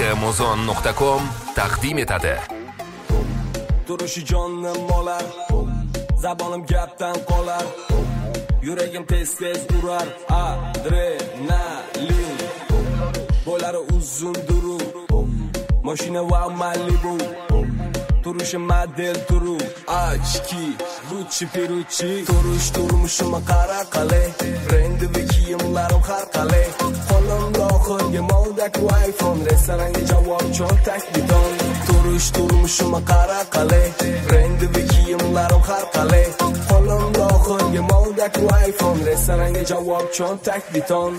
Muzon.com taqdim etadi. Turishi jonim molar, zabonim gapdan qolar, yuragim tez-tez urar, adrenalin. Bo'lari uzun duru, mashina va Malibu, turishi model turu, ochki, Gucci, Perucci. Turmushimga qara qalay, brendi va kiyimlarim har qalay. Qo'limda oxirgi model iPhone, restoranga javob cho'ntak bidon. Turmushimga qara qalay, brendi va kiyimlarim har qalay. Qo'limda oxirgi model iPhone, restoranga javob cho'ntak bidon.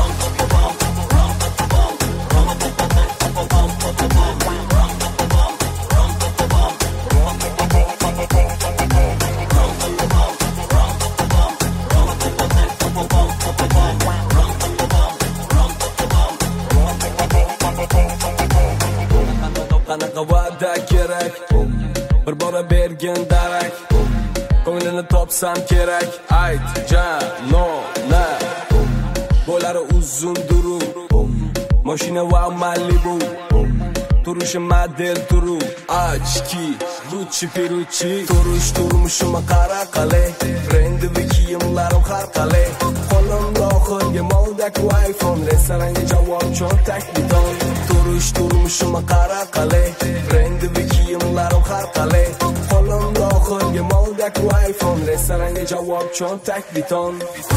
Qanaqa va'da kerak, bir bora bergin darak, ko'nglini topsam kerak, ayt janona. Bo'lari uzun duru, mashina va Malibu, turishi model turu, ochki, Gucci, Perucci. Turmushimga qara qalay, brendi va kiyimlarim har qalay. Qo'limda oxirgi model iPhone, restoranga javob cho'ntak bidon. Turmushimga qara qalay, brendi va kiyimlarim har qalay. Qo'limda oxirgi model iPhone, restoranga javob cho'ntak bidon.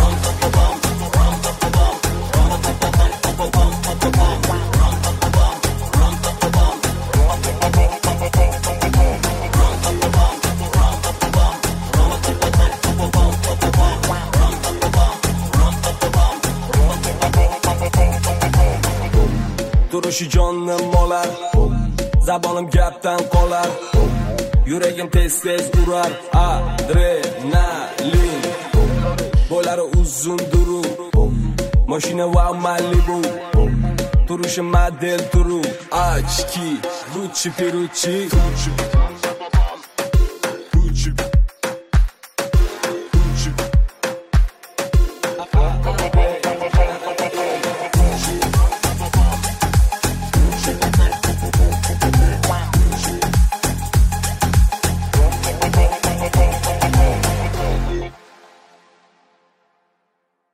Turishi jonim molar, zabonim gapdan qolar, yuragim tez-tez urar, adrenalin. Bo'lari uzun duru, mashina va Malibu, turishi model turu, ochki, Gucci, Perucci.